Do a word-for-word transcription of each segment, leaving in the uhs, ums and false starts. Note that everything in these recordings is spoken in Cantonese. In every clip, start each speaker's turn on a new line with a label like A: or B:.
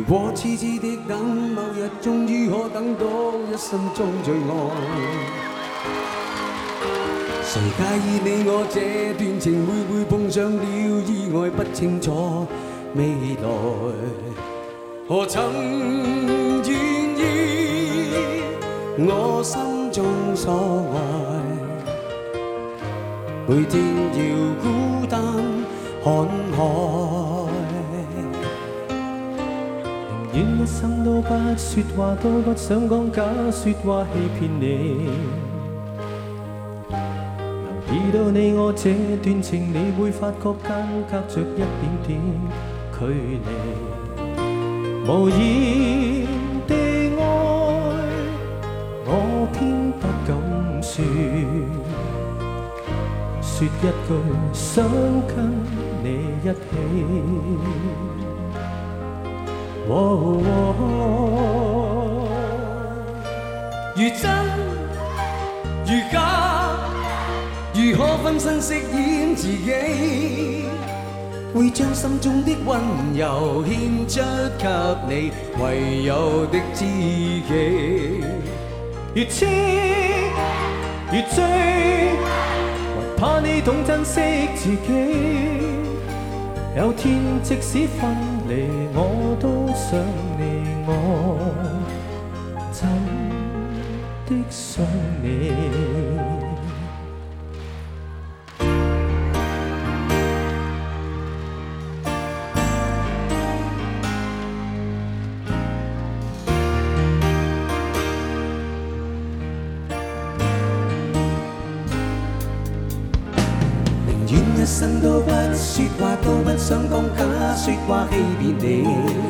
A: 果痴痴的等，某日終於可等到一生中最愛。誰介意你我這段情會唔會碰上了意外？不清楚未來，何曾願意我心中所愛，每天要孤單看海。寧願一生都不說話，都不想講假說話欺騙你。留意到你我這段情，你會發覺間隔着一點點距離。無言地愛，我偏不敢說，說一句想跟你一起。哦哦、如真如假，如何分身飾演自己？會將心中的溫柔獻出給你，唯有的知己。越痴越醉，還怕你懂珍惜自己。有天即使分離，我都想你，我真的想你。寧願一生都不說話，都不想講假說話欺騙你。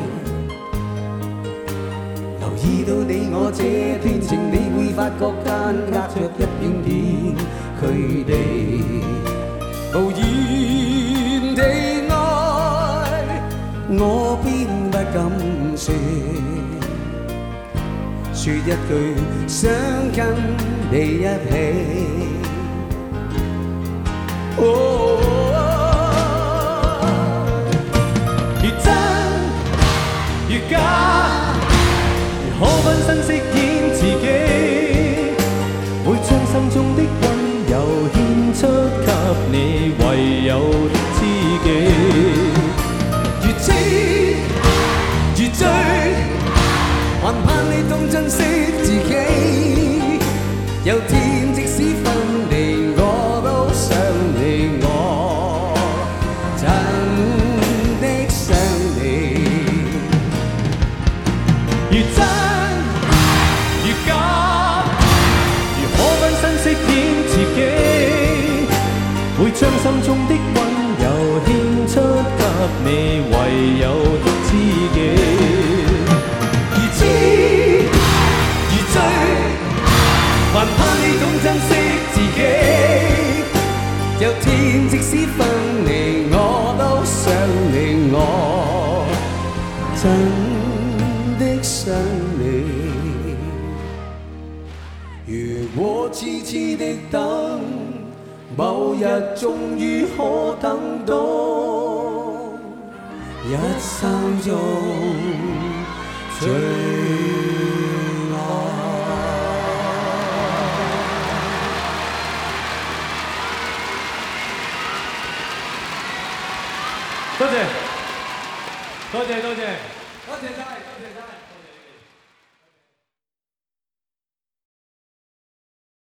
A: 留意到你我這段情，你會發覺間隔着一點點距離。無言地愛，我偏不敢說，說一句想跟你一起。哦、越真越假，如可分身飾演自己，會將心中的溫柔獻出給你，唯有的知己。越痴越醉，還盼你懂珍惜自己。有天即使分離，我都想你，我真的想你。越真越假，如可分身飾演自己，會將心中的溫柔獻出給你，唯有的知己。越痴越醉，還怕你懂珍惜自己。有天即使分離，我都想你，我真的想你。如果痴痴的等，某日終於可等到一生中最愛。多謝，多謝，多謝，多謝晒，多謝晒。